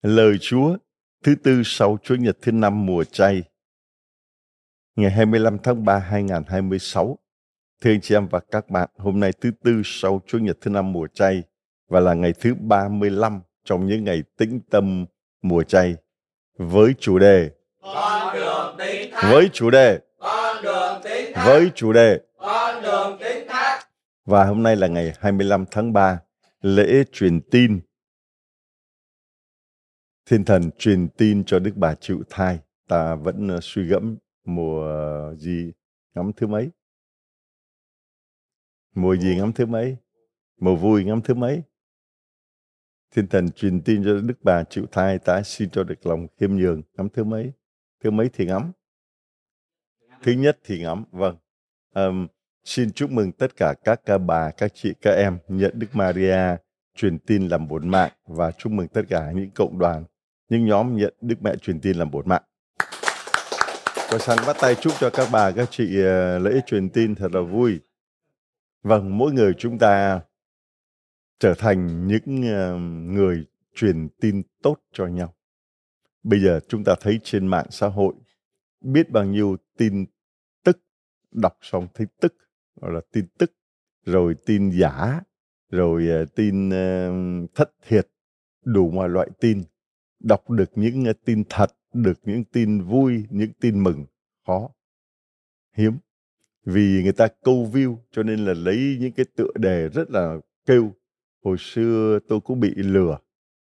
Lời Chúa thứ tư sau Chúa Nhật thứ năm mùa chay, ngày 25 tháng 3, 2026. Thưa anh chị em và các bạn, hôm nay thứ tư sau Chúa Nhật thứ năm mùa chay và là ngày thứ 35 trong những ngày tĩnh tâm mùa chay với chủ đề Con đường tín thác. với chủ đề Con đường tín thác. với chủ đề Con đường tín thác. Và hôm nay là ngày 25 tháng 3, lễ truyền tin. Thiên thần truyền tin cho Đức Bà chịu thai. Ta vẫn suy gẫm mùa gì ngắm thứ mấy? Mùa gì ngắm thứ mấy? Mùa vui ngắm thứ mấy? Thiên thần truyền tin cho Đức Bà chịu thai, ta xin cho được lòng khiêm nhường ngắm thứ mấy? Thứ mấy thì ngắm? Thứ nhất thì ngắm, vâng. Xin chúc mừng tất cả các bà, các chị, các em nhận Đức Maria truyền tin làm bổn mạng và chúc mừng tất cả những cộng đoàn, những nhóm nhận Đức Mẹ truyền tin làm bổn mạng. Có sẵn bắt tay chúc cho các bà, các chị lễ truyền tin thật là vui. Vâng, mỗi người chúng ta trở thành những người truyền tin tốt cho nhau. Bây giờ chúng ta thấy trên mạng xã hội biết bao nhiêu tin tức, đọc xong thấy tức, gọi là tin tức, rồi tin giả, rồi tin thất thiệt, đủ mọi loại tin. Đọc được những tin thật, được những tin vui, những tin mừng, khó, hiếm. Vì người ta câu view cho nên là lấy những cái tựa đề rất là kêu. Hồi xưa tôi cũng bị lừa,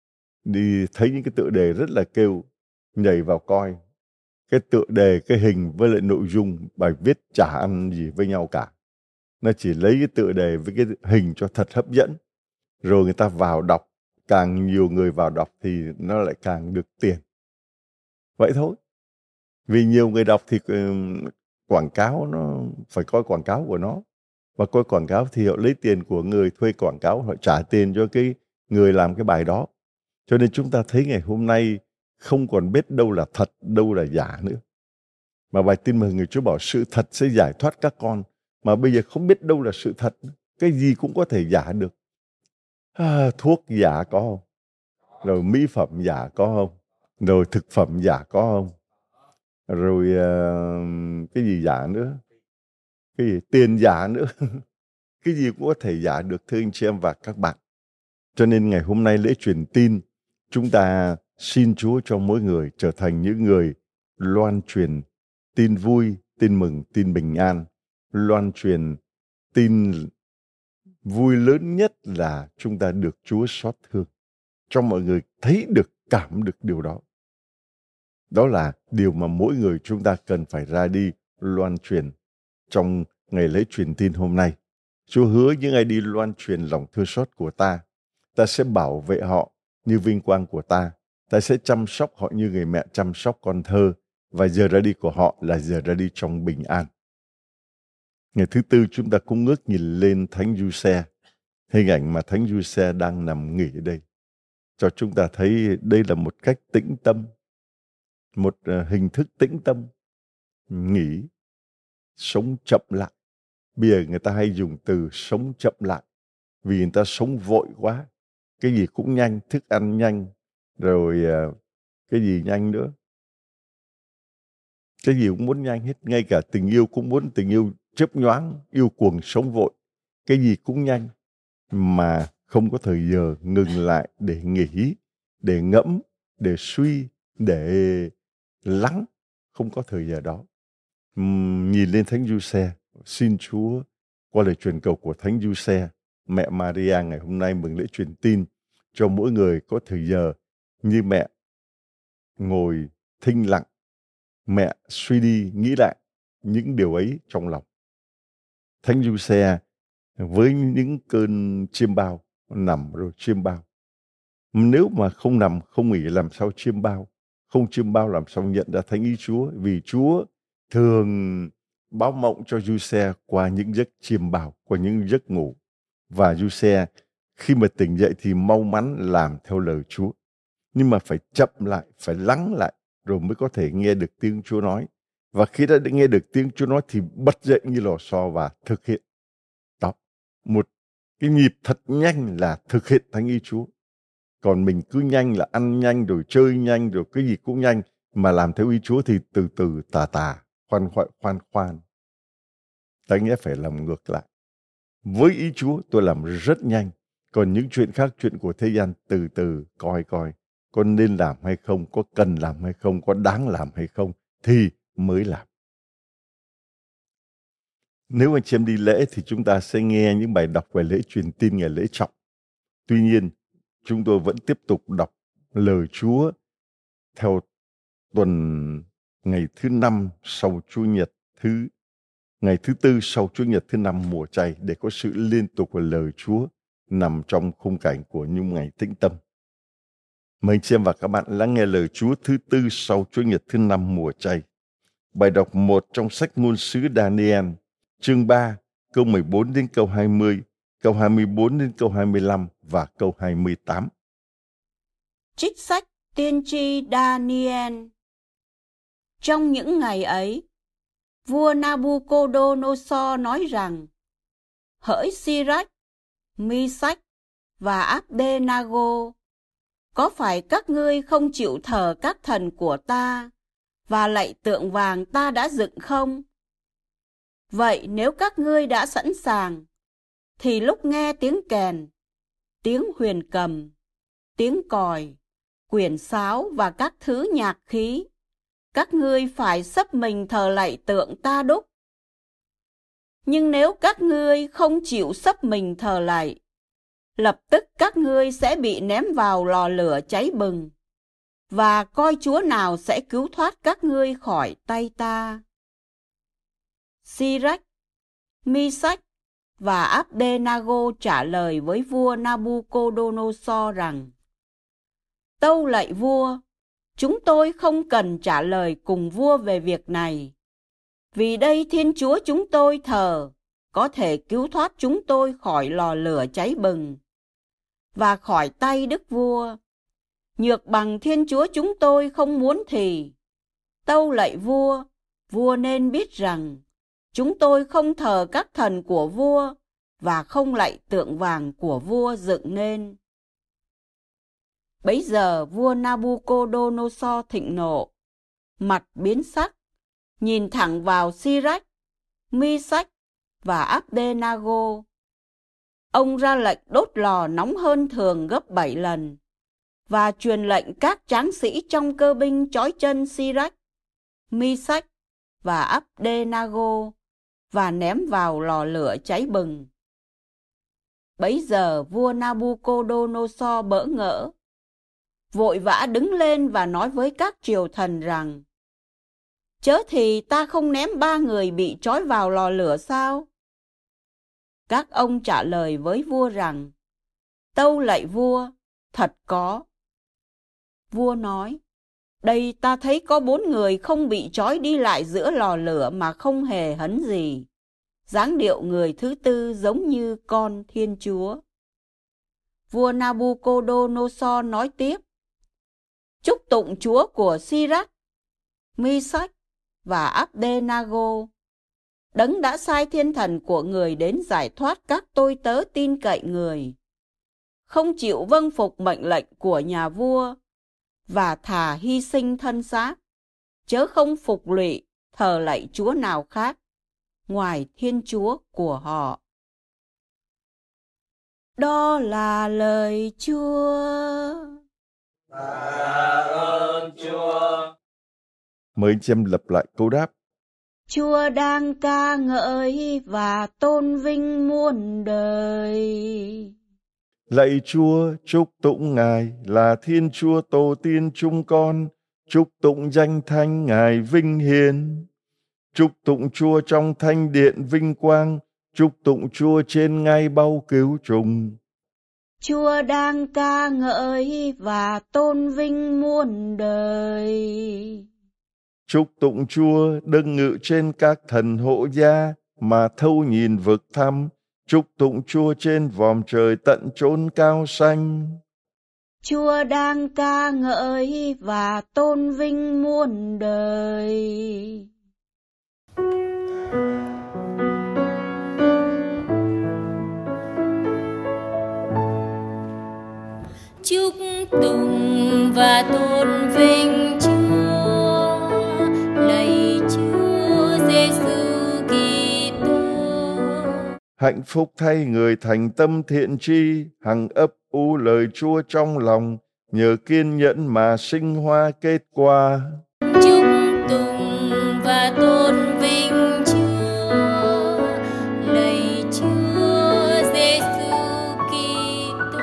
đi thấy những cái tựa đề rất là kêu, nhảy vào coi. Cái tựa đề, cái hình với lại nội dung bài viết chả ăn gì với nhau cả. Nó chỉ lấy cái tựa đề với cái hình cho thật hấp dẫn. Rồi người ta vào đọc, càng nhiều người vào đọc thì nó lại càng được tiền. Vậy thôi. Vì nhiều người đọc thì quảng cáo, nó phải coi quảng cáo của nó. Và coi quảng cáo thì họ lấy tiền của người thuê quảng cáo, họ trả tiền cho cái người làm cái bài đó. Cho nên chúng ta thấy ngày hôm nay không còn biết đâu là thật, đâu là giả nữa. Mà bài tin mừng người Chúa bảo sự thật sẽ giải thoát các con. Mà bây giờ không biết đâu là sự thật. Cái gì cũng có thể giả được. Thuốc giả có không? Rồi mỹ phẩm giả có không? Rồi thực phẩm giả có không? Rồi cái gì giả nữa? Cái gì tiền giả nữa? Cái gì cũng có thể giả được, thưa anh chị em và các bạn. Cho nên ngày hôm nay lễ truyền tin, chúng ta xin Chúa cho mỗi người trở thành những người loan truyền tin vui, tin mừng, tin bình an. Loan truyền tin vui lớn nhất là chúng ta được Chúa xót thương. Cho mọi người thấy được, cảm được điều đó. Đó là điều mà mỗi người chúng ta cần phải ra đi loan truyền trong ngày lễ truyền tin hôm nay. Chúa hứa những ai đi loan truyền lòng thương xót của ta, ta sẽ bảo vệ họ như vinh quang của ta. Ta sẽ chăm sóc họ như người mẹ chăm sóc con thơ. Và giờ ra đi của họ là giờ ra đi trong bình an. Ngày thứ tư chúng ta cũng ngước nhìn lên Thánh Giuse. Hình ảnh mà Thánh Giuse đang nằm nghỉ ở đây. Cho chúng ta thấy đây là một cách tĩnh tâm. Một hình thức tĩnh tâm. Nghỉ. Sống chậm lại. Bây giờ người ta hay dùng từ sống chậm lại. Vì người ta sống vội quá. Cái gì cũng nhanh, thức ăn nhanh. Rồi cái gì nhanh nữa? Cái gì cũng muốn nhanh hết. Ngay cả tình yêu cũng muốn tình yêu chớp nhoáng, yêu cuồng sống vội. Cái gì cũng nhanh. Mà không có thời giờ ngừng lại để nghĩ, để ngẫm, để suy, để lắng. Không có thời giờ đó. Nhìn lên Thánh Giuse, xin Chúa qua lời truyền cầu của Thánh Giuse, mẹ Maria ngày hôm nay mừng lễ truyền tin cho mỗi người có thời giờ như mẹ ngồi thinh lặng, mẹ suy đi nghĩ lại những điều ấy trong lòng. Thánh Giuse với những cơn chiêm bao nằm rồi chiêm bao. Nếu mà không nằm không nghỉ làm sao chiêm bao, không chiêm bao làm sao nhận ra thánh ý Chúa, vì Chúa thường báo mộng cho Giuse qua những giấc chiêm bao, qua những giấc ngủ. Và Giuse khi mà tỉnh dậy thì mau mắn làm theo lời Chúa. Nhưng mà phải chậm lại, phải lắng lại rồi mới có thể nghe được tiếng Chúa nói. Và khi đã nghe được tiếng Chúa nói thì bật dậy như lò xo và thực hiện. Đó, một cái nhịp thật nhanh là thực hiện thánh ý Chúa. Còn mình cứ nhanh là ăn nhanh rồi chơi nhanh rồi cái gì cũng nhanh, mà làm theo ý Chúa thì từ từ tà, khoan. Ta nghĩa phải làm ngược lại. Với ý Chúa tôi làm rất nhanh, còn những chuyện khác, chuyện của thế gian từ từ coi có nên làm hay không, có cần làm hay không, có đáng làm hay không thì mới làm. Nếu anh chị em đi lễ thì chúng ta sẽ nghe những bài đọc về lễ truyền tin ngày lễ trọng. Tuy nhiên, chúng tôi vẫn tiếp tục đọc lời Chúa theo tuần ngày thứ 5 sau Chủ nhật ngày thứ 4 sau Chủ nhật thứ 5 mùa chay, để có sự liên tục của lời Chúa nằm trong khung cảnh của những ngày tĩnh tâm. Mời anh chị em và các bạn lắng nghe lời Chúa thứ 4 sau Chủ nhật thứ 5 mùa chay. Bài đọc 1 trong sách Ngôn sứ Daniel, chương 3, câu 14 đến câu 20, câu 24 đến câu 25 và câu 28. Trích sách tiên tri Daniel. Trong những ngày ấy, vua Nabucodonosor nói rằng: hỡi Sirach, Misach và Abdenago, có phải các ngươi không chịu thờ các thần của ta và lạy tượng vàng ta đã dựng không? Vậy nếu các ngươi đã sẵn sàng, thì lúc nghe tiếng kèn, tiếng huyền cầm, tiếng còi, quyền sáo và các thứ nhạc khí, các ngươi phải xấp mình thờ lạy tượng ta đúc. Nhưng nếu các ngươi không chịu xấp mình thờ lạy, lập tức các ngươi sẽ bị ném vào lò lửa cháy bừng, và coi Chúa nào sẽ cứu thoát các ngươi khỏi tay ta. Sirach, Misach và Abdenago trả lời với vua Nabucodonosor rằng: tâu lạy vua, chúng tôi không cần trả lời cùng vua về việc này, vì đây Thiên Chúa chúng tôi thờ có thể cứu thoát chúng tôi khỏi lò lửa cháy bừng và khỏi tay đức vua. Nhược bằng Thiên Chúa chúng tôi không muốn thì, tâu lạy vua, vua nên biết rằng chúng tôi không thờ các thần của vua và không lạy tượng vàng của vua dựng nên. Bấy giờ vua Nabucodonosor thịnh nộ, mặt biến sắc, nhìn thẳng vào Sirach, Misach và Abdenago. Ông ra lệnh đốt lò nóng hơn thường gấp 7 lần và truyền lệnh các tráng sĩ trong cơ binh trói chân Sirach, Misach và Abdenago và ném vào lò lửa cháy bừng. Bấy giờ vua Nabucodonosor bỡ ngỡ, vội vã đứng lên và nói với các triều thần rằng: chớ thì ta không ném 3 người bị trói vào lò lửa sao? Các ông trả lời với vua rằng: tâu lạy vua, thật có. Vua nói: đây ta thấy có 4 người không bị trói đi lại giữa lò lửa mà không hề hấn gì. Dáng điệu người thứ tư giống như con Thiên Chúa. Vua Nabucodonosor nói tiếp: chúc tụng Chúa của Sirach, Misach và Abdenago, Đấng đã sai thiên thần của người đến giải thoát các tôi tớ tin cậy người, không chịu vâng phục mệnh lệnh của nhà vua và thà hy sinh thân xác, chớ không phục lụy thờ lạy Chúa nào khác ngoài Thiên Chúa của họ. Đó là lời Chúa. Tạ ơn Chúa. Mời anh chị em lặp lại câu đáp. Chúa đang ca ngợi và tôn vinh muôn đời. Lạy Chúa, chúc tụng Ngài là Thiên Chúa tổ tiên chúng con, chúc tụng danh thánh Ngài vinh hiển. Chúc tụng Chúa trong thánh điện vinh quang, chúc tụng Chúa trên ngai báu cứu trùng. Chúa đang ca ngợi và tôn vinh muôn đời. Chúc tụng Chúa đấng ngự trên các thần hộ gia mà thâu nhìn vực thẳm. Chúc tụng Chúa trên vòm trời tận chốn cao xanh. Chúa đang ca ngợi và tôn vinh muôn đời. Chúc tùng và tôn vinh Chúa, lạy Chúa Giêsu Kitô. Hạnh phúc thay người thành tâm thiện tri, hằng ấp ủ lời Chúa trong lòng, nhờ kiên nhẫn mà sinh hoa kết quả. Chúc tùng và tôn vinh Chúa, lạy Chúa Giêsu Kitô.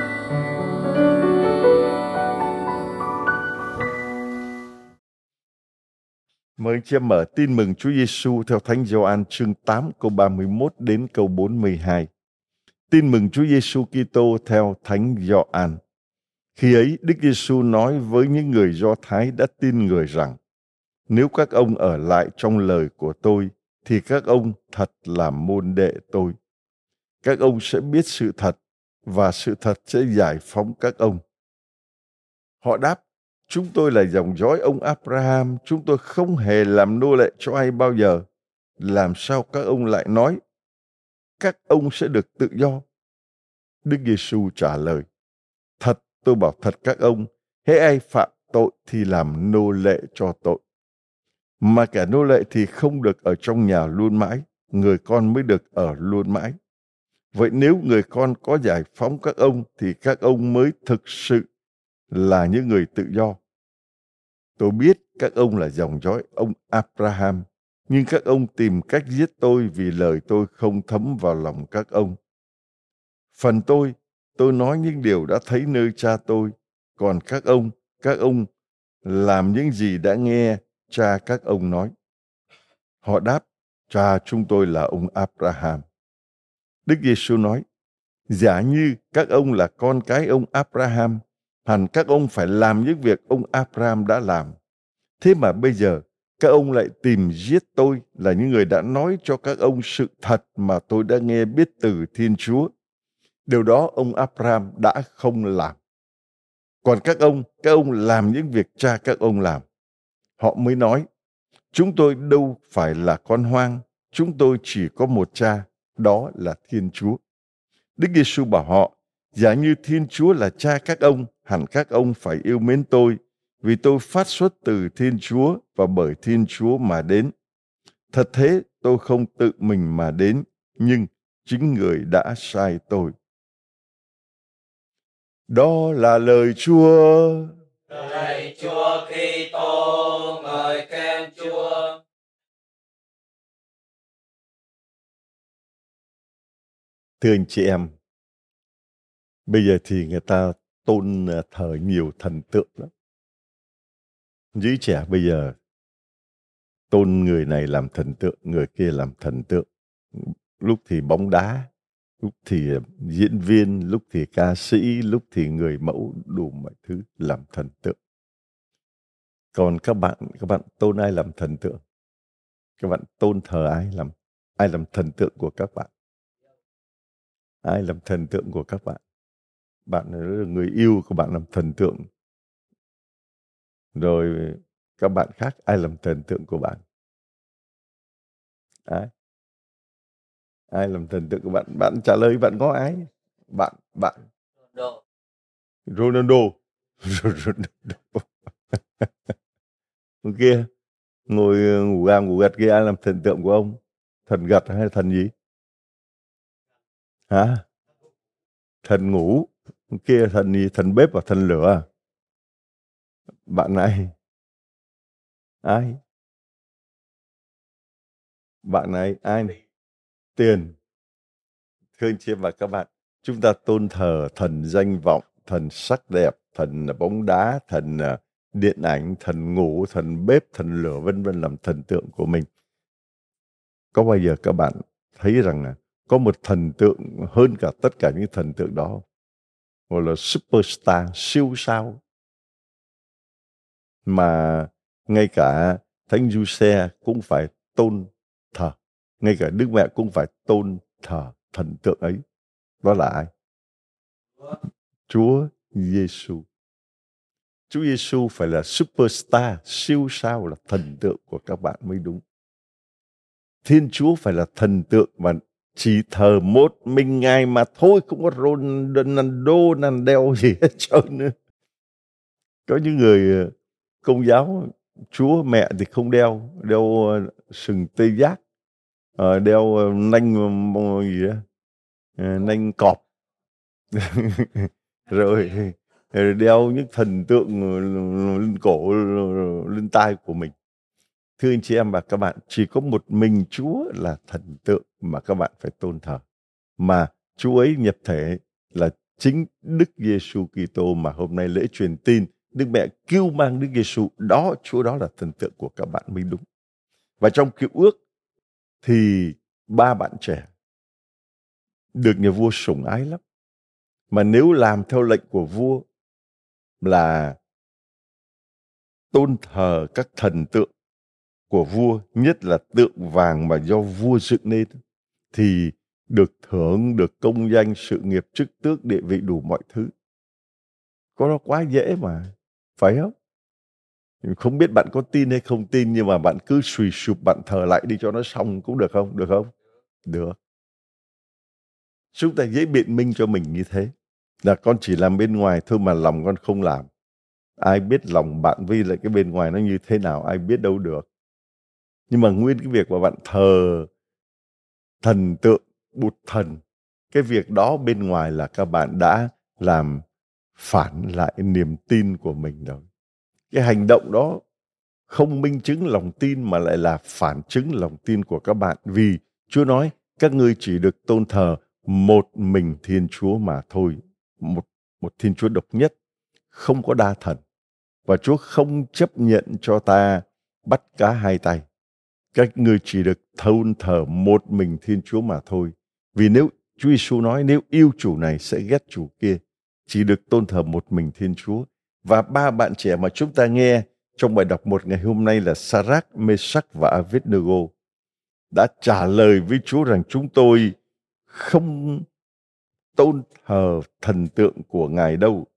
Mời anh chị em mở tin mừng Chúa Giêsu theo Thánh Gioan chương 8 câu 31 đến câu 42. Tin mừng Chúa Giêsu Kitô theo Thánh Gioan. Khi ấy, Đức Giêsu nói với những người Do Thái đã tin người rằng: nếu các ông ở lại trong lời của tôi, thì các ông thật là môn đệ tôi. Các ông sẽ biết sự thật, và sự thật sẽ giải phóng các ông. Họ đáp: chúng tôi là dòng dõi ông Abraham, chúng tôi không hề làm nô lệ cho ai bao giờ. Làm sao các ông lại nói các ông sẽ được tự do? Đức Giêsu trả lời: thật, tôi bảo thật các ông, hễ ai phạm tội thì làm nô lệ cho tội. Mà kẻ nô lệ thì không được ở trong nhà luôn mãi, người con mới được ở luôn mãi. Vậy nếu người con có giải phóng các ông, thì các ông mới thực sự là những người tự do. Tôi biết các ông là dòng dõi ông Abraham, nhưng các ông tìm cách giết tôi vì lời tôi không thấm vào lòng các ông. Phần tôi nói những điều đã thấy nơi cha tôi, còn các ông làm những gì đã nghe cha các ông nói. Họ đáp: cha chúng tôi là ông Abraham. Đức Giêsu nói: giả như các ông là con cái ông Abraham, hẳn các ông phải làm những việc ông Abraham đã làm. Thế mà bây giờ các ông lại tìm giết tôi, là những người đã nói cho các ông sự thật mà tôi đã nghe biết từ Thiên Chúa. Điều đó ông Abraham đã không làm. Còn các ông làm những việc cha các ông làm. Họ mới nói: chúng tôi đâu phải là con hoang, chúng tôi chỉ có một cha, đó là Thiên Chúa. Đức Giêsu bảo họ: giả như Thiên Chúa là cha các ông, hẳn các ông phải yêu mến tôi, vì tôi phát xuất từ Thiên Chúa và bởi Thiên Chúa mà đến. Thật thế, tôi không tự mình mà đến, nhưng chính người đã sai tôi. Đó là lời Chúa. Lạy Chúa Kitô, ngợi khen Chúa. Thưa anh chị em, bây giờ thì người ta tôn thờ nhiều thần tượng lắm. Giới trẻ bây giờ tôn người này làm thần tượng, người kia làm thần tượng. Lúc thì bóng đá, lúc thì diễn viên, lúc thì ca sĩ, lúc thì người mẫu, đủ mọi thứ làm thần tượng. Còn các bạn tôn ai làm thần tượng? Các bạn tôn thờ ai làm thần tượng của các bạn? Ai làm thần tượng của các bạn? Bạn là người yêu của bạn làm thần tượng. Rồi các bạn khác ai làm thần tượng của bạn? Ai làm thần tượng của bạn? Bạn trả lời bạn có ai? Bạn Ronaldo. Kia ngồi ngủ gật kia, ai làm thần tượng của ông? Thần gật hay thần gì? Hả? Thần ngủ. Kia thần gì? Thần bếp và thần lửa. Bạn này ai? Bạn này ai? Tiền. Thưa anh chị và các bạn, chúng ta tôn thờ thần danh vọng, thần sắc đẹp, thần bóng đá, thần điện ảnh, thần ngủ, thần bếp, thần lửa, vân vân làm thần tượng của mình. Có bao giờ các bạn thấy rằng là có một thần tượng hơn cả tất cả những thần tượng đó, gọi là superstar, siêu sao, mà ngay cả Thánh Giuse cũng phải tôn thờ, ngay cả Đức Mẹ cũng phải tôn thờ thần tượng ấy. Đó là ai? Chúa Giêsu. Chúa Giêsu phải là superstar, siêu sao, là thần tượng của các bạn mới đúng. Thiên Chúa phải là thần tượng mà chỉ thờ một mình Ngài mà thôi, không có Ronaldo, Nandel gì hết trơn nữa. Có những người Công giáo Chúa mẹ thì không đeo sừng tê giác, đeo nanh gì đó, nanh cọp, rồi đeo những thần tượng lên cổ, lên tai của mình. Thưa anh chị em và các bạn, chỉ có một mình Chúa là thần tượng mà các bạn phải tôn thờ, mà Chúa ấy nhập thể là chính Đức Giêsu Kitô mà hôm nay lễ truyền tin Đức Mẹ kêu mang Đức Giêsu, đó Chúa đó là thần tượng của các bạn mới đúng. Và trong Cựu Ước thì 3 bạn trẻ được nhà vua sủng ái lắm, mà nếu làm theo lệnh của vua là tôn thờ các thần tượng của vua, nhất là tượng vàng mà do vua dựng nên, thì được thưởng, được công danh, sự nghiệp, chức tước, địa vị, đủ mọi thứ. Có nó quá dễ mà, phải không? Không biết bạn có tin hay không tin, nhưng mà bạn cứ suy sụp, bạn thờ lại đi cho nó xong cũng được không? Được không? Được. Chúng ta dễ biện minh cho mình như thế, là con chỉ làm bên ngoài thôi mà lòng con không làm. Ai biết lòng bạn với lại cái bên ngoài nó như thế nào, ai biết đâu được. Nhưng mà nguyên cái việc mà bạn thờ thần tượng, Bụt thần, cái việc đó bên ngoài là các bạn đã làm phản lại niềm tin của mình rồi. Cái hành động đó không minh chứng lòng tin mà lại là phản chứng lòng tin của các bạn. Vì Chúa nói các ngươi chỉ được tôn thờ một mình Thiên Chúa mà thôi. Một Thiên Chúa độc nhất, không có đa thần. Và Chúa không chấp nhận cho ta bắt cá hai tay. Các ngươi chỉ được tôn thờ một mình Thiên Chúa mà thôi. Vì nếu Chúa Giêsu nói nếu yêu chủ này sẽ ghét chủ kia, chỉ được tôn thờ một mình Thiên Chúa. Và 3 bạn trẻ mà chúng ta nghe trong bài đọc một ngày hôm nay là Sa-rác, Mê-sắc và A-vết-nê-gô đã trả lời với Chúa rằng chúng tôi không tôn thờ thần tượng của Ngài đâu.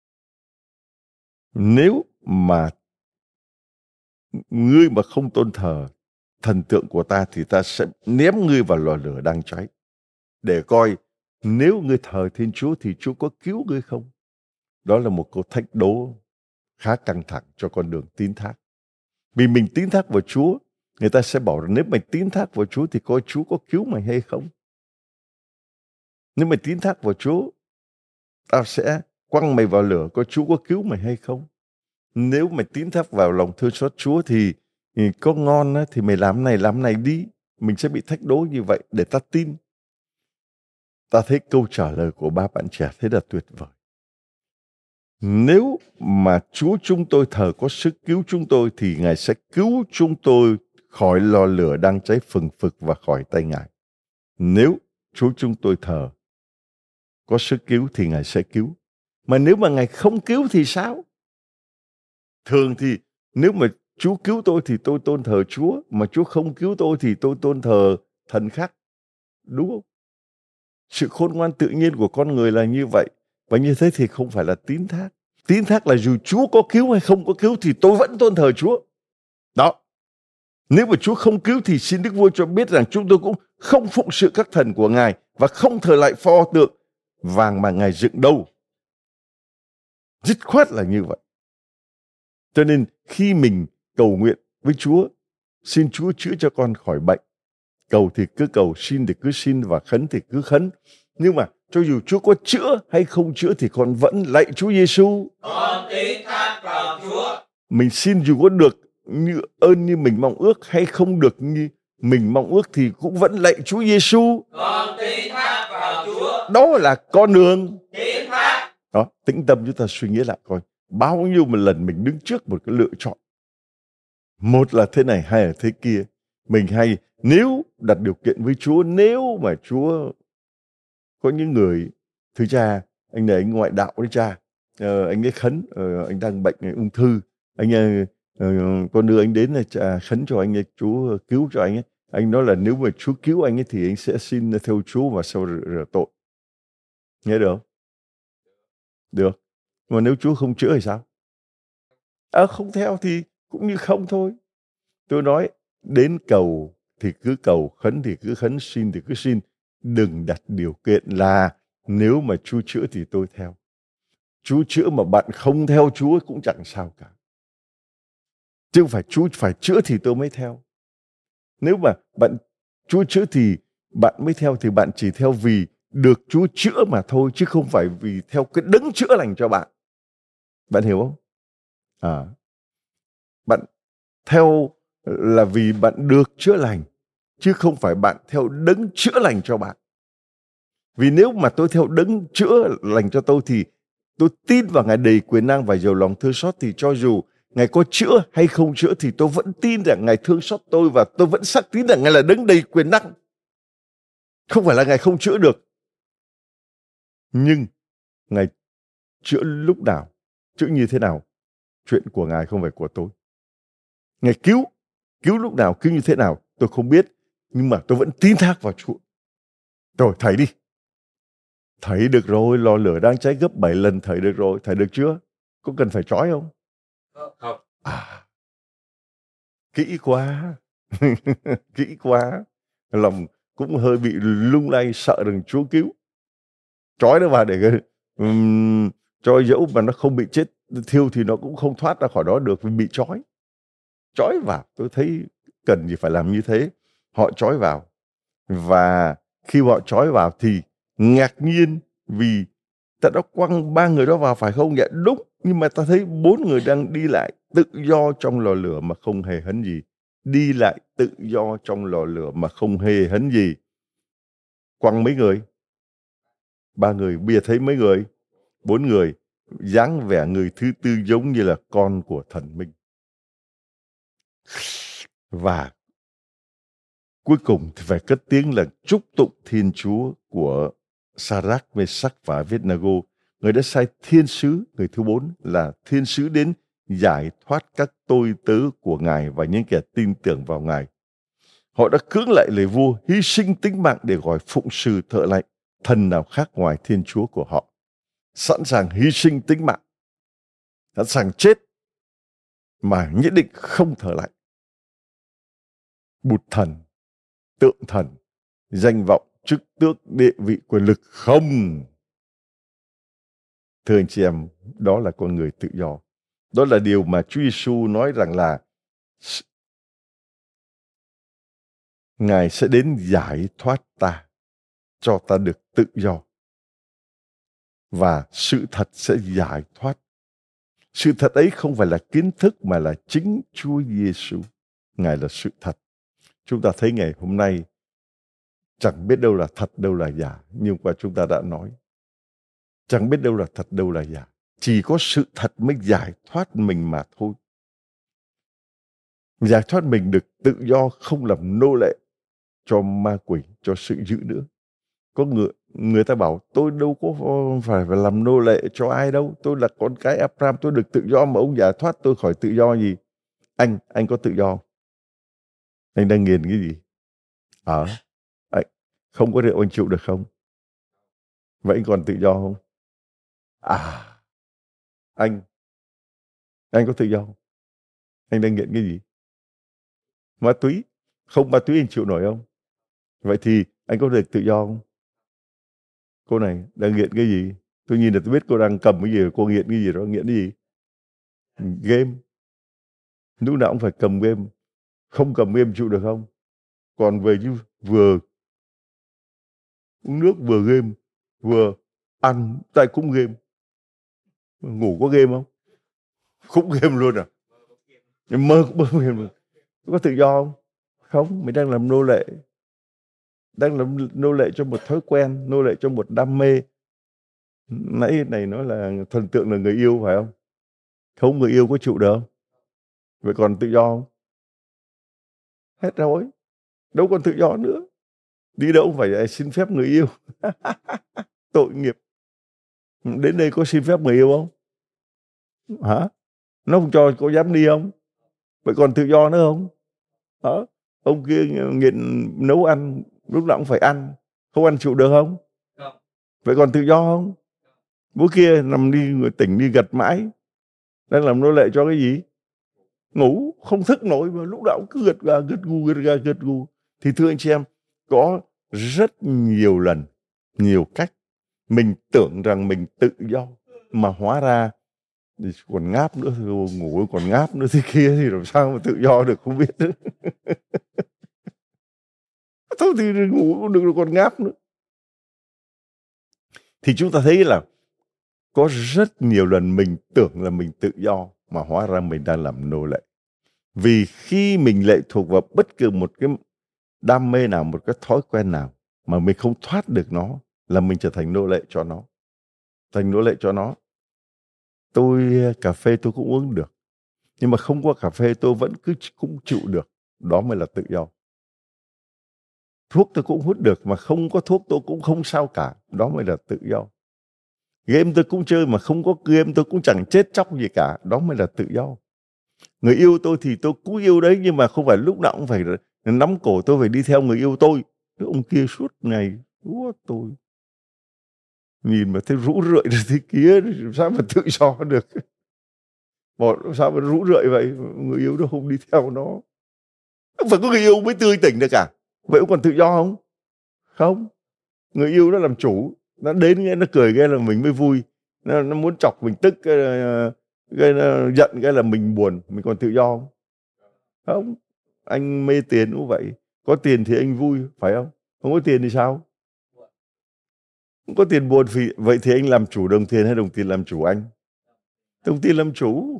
Nếu mà ngươi mà không tôn thờ thần tượng của ta thì ta sẽ ném ngươi vào lò lửa đang cháy, để coi nếu ngươi thờ Thiên Chúa thì Chúa có cứu ngươi không. Đó là một câu thách đố khá căng thẳng cho con đường tín thác. Vì mình tín thác vào Chúa, người ta sẽ bảo rằng nếu mày tín thác vào Chúa thì coi Chúa có cứu mày hay không. Nếu mày tín thác vào Chúa, tao sẽ quăng mày vào lửa, coi Chúa có cứu mày hay không. Nếu mày tín thác vào lòng thương xót Chúa thì có ngon á, thì mày làm này đi. Mình sẽ bị thách đố như vậy để ta tin. Ta thấy câu trả lời của 3 bạn trẻ thế là tuyệt vời. Nếu mà Chúa chúng tôi thờ có sức cứu chúng tôi thì Ngài sẽ cứu chúng tôi khỏi lò lửa đang cháy phừng phực và khỏi tay Ngài. Nếu Chúa chúng tôi thờ có sức cứu thì Ngài sẽ cứu. Mà nếu mà Ngài không cứu thì sao? Thường thì nếu mà Chúa cứu tôi thì tôi tôn thờ Chúa, mà Chúa không cứu tôi thì tôi tôn thờ thần khác. Đúng không? Sự khôn ngoan tự nhiên của con người là như vậy. Và như thế thì không phải là tín thác. Tín thác là dù Chúa có cứu hay không có cứu thì tôi vẫn tôn thờ Chúa. Đó. Nếu mà Chúa không cứu thì xin Đức Vua cho biết rằng chúng tôi cũng không phụng sự các thần của Ngài và không thờ lại pho tượng vàng mà Ngài dựng đâu. Dứt khoát là như vậy. Cho nên khi mình cầu nguyện với Chúa, xin Chúa chữa cho con khỏi bệnh. Cầu thì cứ cầu, xin thì cứ xin và khấn thì cứ khấn. Nhưng mà cho dù Chúa có chữa hay không chữa thì con vẫn lạy Chúa Giêsu. Con tín thác vào Chúa. Mình xin dù có được như mình mong ước hay không được như mình mong ước thì cũng vẫn lạy Chúa Giêsu. Con tín thác vào Chúa. Đó là con đường Tín thác. Đó, tĩnh tâm chúng ta suy nghĩ lại coi bao nhiêu một lần mình đứng trước một cái lựa chọn. Một là thế này, hai là thế kia. Mình hay nếu đặt điều kiện với Chúa, nếu mà Chúa có những người, thưa cha, anh này anh ngoại đạo đấy cha, anh ấy khấn, anh đang bệnh ung thư, con đưa anh đến là cha khấn cho anh ấy, Chúa cứu cho anh ấy. Anh nói là nếu mà Chúa cứu anh ấy thì anh sẽ xin theo Chúa và sau rửa tội. Nghe được không? Được. Mà nếu Chúa không chữa thì sao? Không theo thì cũng như không thôi. Tôi nói đến cầu thì cứ cầu, khấn thì cứ khấn, xin thì cứ xin. Đừng đặt điều kiện là nếu mà Chúa chữa thì tôi theo. Chúa chữa mà bạn không theo Chúa cũng chẳng sao cả. Chứ không phải Chúa phải chữa thì tôi mới theo. Nếu mà Chúa chữa thì bạn mới theo, thì bạn chỉ theo vì được Chúa chữa mà thôi, chứ không phải vì theo cái đấng chữa lành cho bạn. Bạn hiểu không? Bạn theo là vì bạn được chữa lành, chứ không phải bạn theo đấng chữa lành cho bạn. Vì nếu mà tôi theo đấng chữa lành cho tôi thì tôi tin vào Ngài đầy quyền năng và giàu lòng thương xót, thì cho dù Ngài có chữa hay không chữa thì tôi vẫn tin rằng Ngài thương xót tôi, và tôi vẫn xác tín rằng Ngài là đấng đầy quyền năng. Không phải là Ngài không chữa được, nhưng Ngài chữa lúc nào, chữa như thế nào, chuyện của Ngài không phải của tôi. Ngài cứu lúc nào, cứu như thế nào tôi không biết, nhưng mà tôi vẫn tin thác vào Chúa. Rồi thầy đi. Thầy được rồi, lò lửa đang cháy gấp 7 lần, thầy được rồi, thầy được chưa? Có cần phải trói không? Không. Kỹ quá. Kỹ quá. Lòng cũng hơi bị lung lay, sợ rằng Chúa cứu. Trói nó vào để cho dẫu mà nó không bị chết thiêu thì nó cũng không thoát ra khỏi đó được, vì bị trói. Trói vào, tôi thấy cần gì phải làm như thế. Họ trói vào, và khi họ trói vào thì ngạc nhiên vì ta đã quăng 3 người đó vào, phải không? Dạ đúng, nhưng mà ta thấy 4 người đang đi lại tự do trong lò lửa mà không hề hấn gì. Đi lại tự do trong lò lửa mà không hề hấn gì. Quăng mấy người? 3 người. Bây giờ thấy mấy người? 4 người. Dáng vẻ người thứ tư giống như là con của thần minh. Và cuối cùng thì phải cất tiếng là chúc tụng Thiên Chúa của Sa-rách, Mê-sắc và Abed-nê-gô. Người đã sai thiên sứ, người thứ 4 là thiên sứ đến giải thoát các tôi tớ của Ngài và những kẻ tin tưởng vào Ngài. Họ đã cưỡng lại lời vua, hy sinh tính mạng để gọi phụng sự thờ lạy thần nào khác ngoài Thiên Chúa của họ. Sẵn sàng hy sinh tính mạng, sẵn sàng chết mà nhất định không thờ lạy bụt thần, tượng thần, danh vọng, chức tước, địa vị, quyền lực không. Thưa anh chị em, đó là con người tự do. Đó là điều mà Chúa Giêsu nói rằng là Ngài sẽ đến giải thoát ta, cho ta được tự do. Và sự thật sẽ giải thoát. Sự thật ấy không phải là kiến thức mà là chính Chúa Giêsu. Ngài là sự thật. Chúng ta thấy ngày hôm nay chẳng biết đâu là thật, đâu là giả. Nhưng mà chúng ta đã nói, chẳng biết đâu là thật, đâu là giả. Chỉ có sự thật mới giải thoát mình mà thôi. Giải thoát mình được tự do, không làm nô lệ cho ma quỷ, cho sự dữ nữa. Có người ta bảo tôi đâu có phải làm nô lệ cho ai đâu. Tôi là con cái Abraham, tôi được tự do mà ông giải thoát tôi khỏi tự do gì. Anh có tự do? Anh đang nghiền cái gì? Không có rượu anh chịu được không? Vậy anh còn tự do không? Anh có tự do không? Anh đang nghiện cái gì? Ma túy. Không ma túy anh chịu nổi không? Vậy thì anh có được tự do không? Cô này đang nghiện cái gì? Tôi nhìn là tôi biết cô đang cầm cái gì. Cô nghiện cái gì đó? Nghiện cái gì? Game. Lúc nào cũng phải cầm game. Không cầm game chịu được không? Còn về như vừa uống nước vừa game, vừa ăn tại cũng game. Ngủ có game không? Cũng game luôn à? Mơ cũng mơ game. Có tự do không? Không, mình đang làm nô lệ. Đang làm nô lệ cho một thói quen, nô lệ cho một đam mê. Nãy này nói là thần tượng là người yêu phải không? Không, người yêu có chịu được không? Vậy còn tự do không? Hết rồi. Đâu còn tự do nữa. Đi đâu phải xin phép người yêu. Tội nghiệp. Đến đây có xin phép người yêu không? Hả? Nó không cho, có dám đi không? Vậy còn tự do nữa không? Hả? Ông kia nghiện nấu ăn, lúc nào cũng phải ăn. Không ăn chịu được không? Không. Vậy còn tự do không? Bố kia nằm đi người tỉnh đi gật mãi. Đang làm nô lệ cho cái gì? Ngủ, không thức nổi mà lúc nào cũng cứ gật gà, gật gù. Thì thưa anh chị em, có rất nhiều lần, nhiều cách mình tưởng rằng mình tự do, mà hóa ra thì còn ngáp nữa, ngủ còn ngáp nữa thế kia thì làm sao mà tự do được không biết nữa. Thôi thì ngủ cũng được rồi còn ngáp nữa. Thì chúng ta thấy là có rất nhiều lần mình tưởng là mình tự do mà hóa ra mình đang làm nô lệ. Vì khi mình lệ thuộc vào bất cứ một cái đam mê nào, một cái thói quen nào mà mình không thoát được nó, là mình trở thành nô lệ cho nó. Thành nô lệ cho nó. Tôi cà phê tôi cũng uống được, nhưng mà không có cà phê tôi vẫn cũng chịu được. Đó mới là tự do. Thuốc tôi cũng hút được, mà không có thuốc tôi cũng không sao cả. Đó mới là tự do. Game tôi cũng chơi, mà không có game tôi cũng chẳng chết chóc gì cả. Đó mới là tự do. Người yêu tôi thì tôi cũng yêu đấy, nhưng mà không phải lúc nào cũng phải nắm cổ tôi phải đi theo người yêu tôi. Ông kia suốt ngày tôi nhìn mà thấy rũ rượi ra thế kia, sao mà tự do được. Sao mà rũ rượi vậy? Người yêu nó không đi theo nó. Không phải có người yêu mới tươi tỉnh được cả. Vậy ông còn tự do không? Không. Người yêu nó làm chủ. Nó đến nghe nó cười cái là mình mới vui. Nó muốn chọc mình tức cái nó giận cái là mình buồn. Mình còn tự do không? Không. Anh mê tiền cũng vậy. Có tiền thì anh vui, phải không? Không có tiền thì sao? Không có tiền buồn. Vậy thì anh làm chủ đồng tiền hay đồng tiền làm chủ anh? Đồng tiền làm chủ.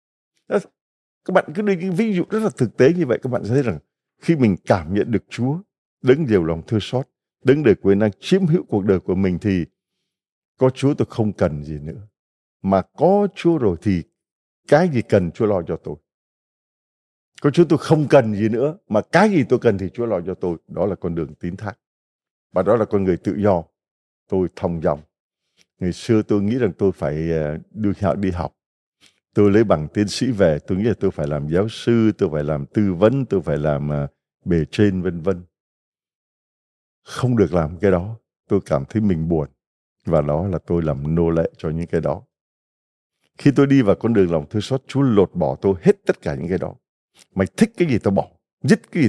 Các bạn cứ đưa những ví dụ rất là thực tế như vậy, các bạn sẽ thấy rằng khi mình cảm nhận được Chúa, đấng nhiều lòng thương xót, đấng đầy quyền năng chiếm hữu cuộc đời của mình, thì có Chúa tôi không cần gì nữa. Mà có Chúa rồi thì cái gì cần Chúa lo cho tôi. Có Chúa tôi không cần gì nữa, mà cái gì tôi cần thì Chúa lo cho tôi. Đó là con đường tín thác. Và đó là con người tự do. Tôi thong dong. Ngày xưa tôi nghĩ rằng tôi phải đi học. Tôi lấy bằng tiến sĩ về, tôi nghĩ là tôi phải làm giáo sư, tôi phải làm tư vấn, tôi phải làm bề trên vân vân. Không được làm cái đó, tôi cảm thấy mình buồn. Và đó là tôi làm nô lệ cho những cái đó. Khi tôi đi vào con đường lòng thương xót, Chúa lột bỏ tôi hết tất cả những cái đó. Mày thích cái gì tao bỏ, thích cái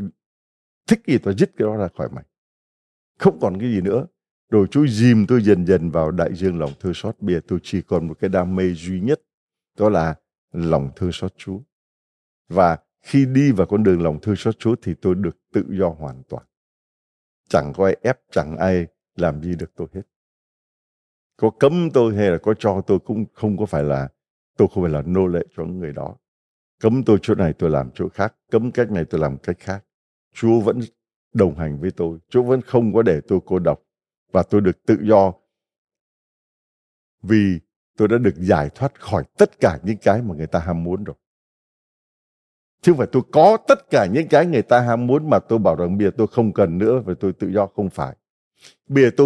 gì tao dứt cái đó ra khỏi mày. Không còn cái gì nữa. Rồi Chúa dìm tôi dần dần vào đại dương lòng thương xót. Bây giờ tôi chỉ còn một cái đam mê duy nhất, đó là lòng thương xót Chúa. Và khi đi vào con đường lòng thương xót Chúa thì tôi được tự do hoàn toàn. Chẳng có ai ép, chẳng ai làm gì được tôi hết. Có cấm tôi hay là có cho tôi cũng không có phải là, tôi không phải là nô lệ cho người đó. Cấm tôi chỗ này tôi làm chỗ khác, cấm cách này tôi làm cách khác. Chúa vẫn đồng hành với tôi. Chúa vẫn không có để tôi cô độc. Và tôi được tự do vì tôi đã được giải thoát khỏi tất cả những cái mà người ta ham muốn rồi. Chứ không phải tôi có tất cả những cái người ta ham muốn mà tôi bảo rằng bây giờ tôi không cần nữa và tôi tự do, không phải. Bây giờ tôi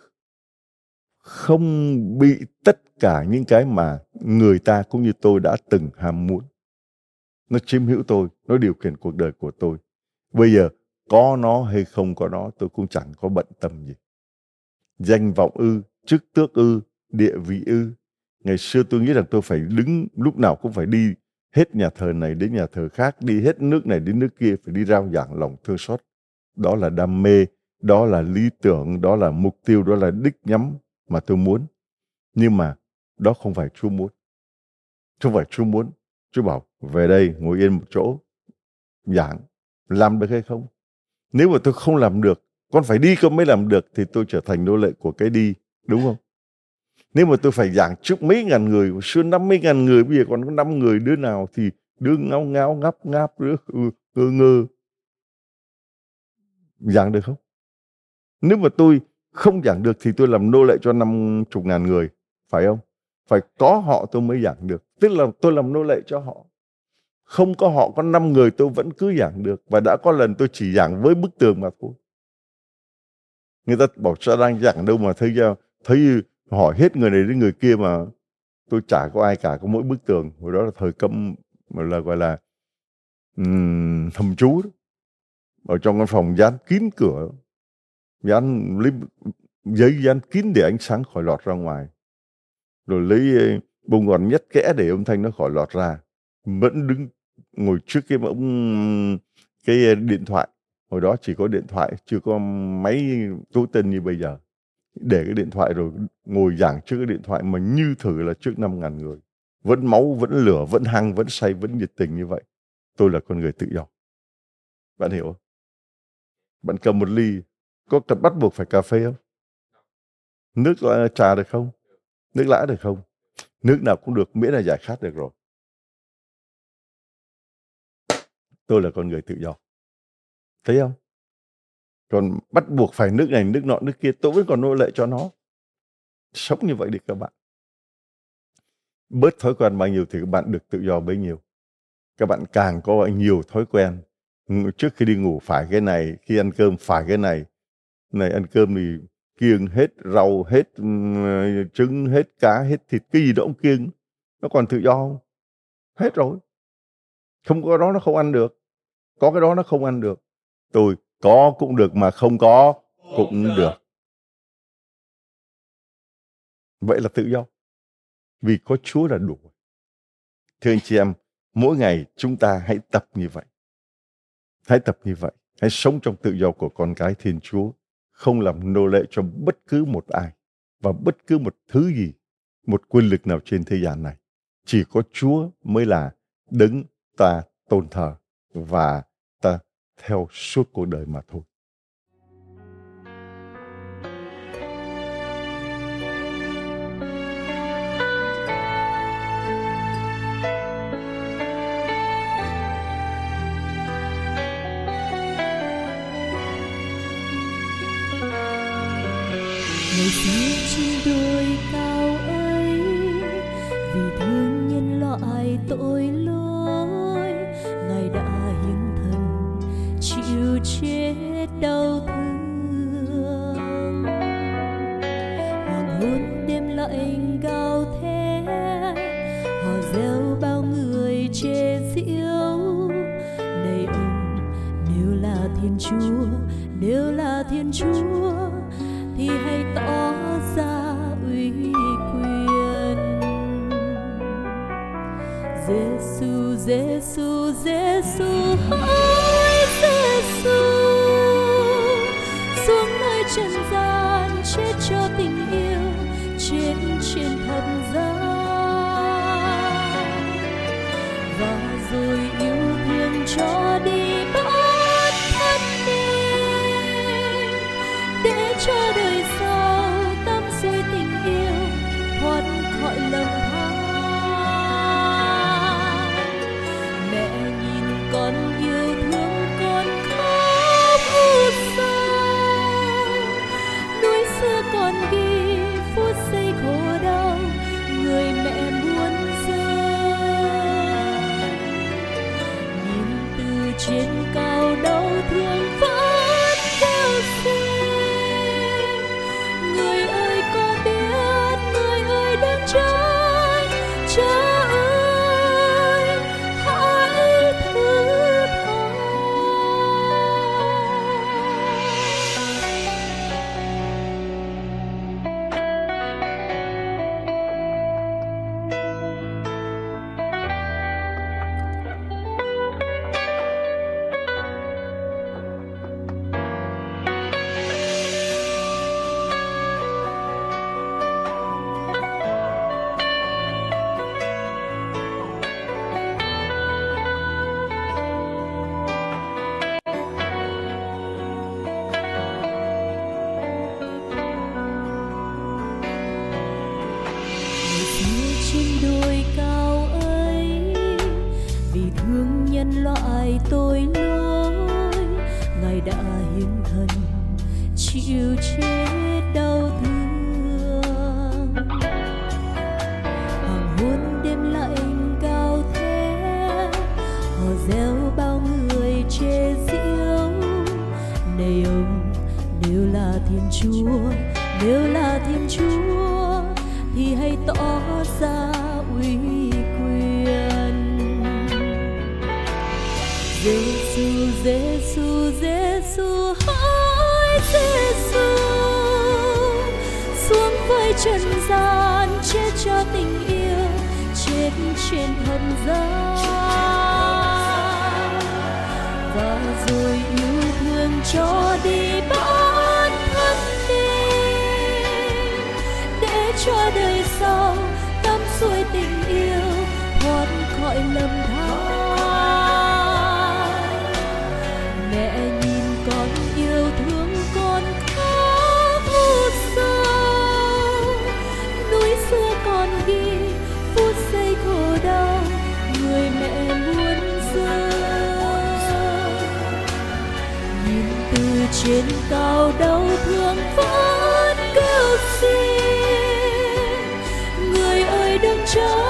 không bị tất cả những cái mà người ta cũng như tôi đã từng ham muốn. Nó chiếm hữu tôi, nó điều khiển cuộc đời của tôi. Bây giờ có nó hay không có nó tôi cũng chẳng có bận tâm gì. Danh vọng ư, chức tước ư, địa vị ư. Ngày xưa tôi nghĩ rằng tôi phải đứng, lúc nào cũng phải đi hết nhà thờ này đến nhà thờ khác, đi hết nước này đến nước kia, phải đi rao giảng lòng thương xót. Đó là đam mê, đó là lý tưởng, đó là mục tiêu, đó là đích nhắm mà tôi muốn. Nhưng mà đó không phải Chúa muốn. Không phải Chúa muốn. Chúa bảo về đây ngồi yên một chỗ giảng. Làm được hay không? Nếu mà tôi không làm được, con phải đi con mới làm được, thì tôi trở thành nô lệ của cái đi, đúng không? Nếu mà tôi phải giảng trước mấy ngàn người, xưa 50.000 người, bây giờ còn có 5 người, đứa nào thì đứa ngáo ngáo ngáp ngáp, đứa ngơ ngơ. Giảng được không? Nếu mà tôi không giảng được thì tôi làm nô lệ cho 50.000 người, phải không? Phải có họ tôi mới giảng được. Tức là tôi làm nô lệ cho họ. Không có họ, có 5 người tôi vẫn cứ giảng được. Và đã có lần tôi chỉ giảng với bức tường mà thôi. Người ta bảo sao đang giảng đâu mà thấy hỏi hết người này đến người kia mà tôi chả có ai cả, có mỗi bức tường. Hồi đó là thời cấm, là gọi là thầm chú đó. Ở trong căn phòng dán kín cửa, dán lấy giấy dán kín để ánh sáng khỏi lọt ra ngoài, rồi lấy bông gòn nhét kẽ để âm thanh nó khỏi lọt ra. Vẫn đứng ngồi trước cái điện thoại. Hồi đó chỉ có điện thoại, chưa có máy tấu tên như bây giờ. để cái điện thoại rồi ngồi giảng trước cái điện thoại mà như thử là trước 5.000 người. Vẫn máu, vẫn lửa, vẫn hăng, vẫn say, vẫn nhiệt tình như vậy. Tôi là con người tự do. Bạn hiểu không? Bạn cầm một ly, có cần bắt buộc phải cà phê không? Nước trà được không? Nước lã được không? Nước nào cũng được, miễn là giải khát được rồi. Tôi là con người tự do. Thấy không? Còn bắt buộc phải nước này, nước nọ, nước kia, tôi vẫn còn nô lệ cho nó. Sống như vậy đi các bạn. Bớt thói quen bao nhiêu thì các bạn được tự do bấy nhiêu. Các bạn càng có nhiều thói quen. Trước khi đi ngủ phải cái này, khi ăn cơm phải cái này. Này ăn cơm thì kiêng hết rau, hết trứng, hết cá, hết thịt. Cái gì đó cũng kiêng. Nó còn tự do không? Hết rồi. Không có đó nó không ăn được. Có cái đó nó không ăn được. Tôi có cũng được mà không có cũng được. Vậy là tự do. Vì có Chúa là đủ. Thưa anh chị em, mỗi ngày chúng ta hãy tập như vậy. Hãy tập như vậy. Hãy sống trong tự do của con cái Thiên Chúa. Không làm nô lệ cho bất cứ một ai. Và bất cứ một thứ gì, một quyền lực nào trên thế gian này. Chỉ có Chúa mới là đấng ta tôn thờ. Và ta theo suốt cuộc đời mà thôi. Ngày xưa trên đồi cao ấy, vì thương nhân loại tội lỗi, Ngài đã hiến thân chịu chết đau thương. Hoàng hôn đêm lạnh gào thét, hò reo bao người chế giễu. Này ông, nếu là Thiên Chúa, nếu là Thiên Chúa, thì hãy tỏ ra uy quyền. Giêsu, Giêsu, Giêsu, hỡi Giêsu, xuống nơi trần gian chết cho tình yêu, chết trên thập giá. Và rồi yêu thương cho đi bản thân mình, để cho đời sau tâm suy tình yêu thoát khỏi lầm than. Mẹ nhìn con yêu thương con khóc út sâu, núi xưa còn ghi phút giây khổ đau người mẹ muốn rơi. Nhìn từ trên cao đau thương vẫn kêu xin, người ơi có biết, người ơi đến trái, Cha ơi hãy thứ tha. Trên đồi cao ấy, vì thương nhân loại tội lỗi, Ngài đã hiến thân chịu chết đau thương. Hoàng hôn đêm lạnh gào thét, hò reo bao người chế giễu. Này ông, nếu là Thiên Chúa, nếu là Thiên Chúa, thì hãy tỏ ra uy quyền. Giêsu, Giêsu, Giêsu, hỡi Giêsu, xuống với trần gian chết cho tình yêu, chết trên thập giá. Và rồi yêu thương cho đi bản thân mình, trên cao đau thương vẫn kêu xin. Người ơi đừng trách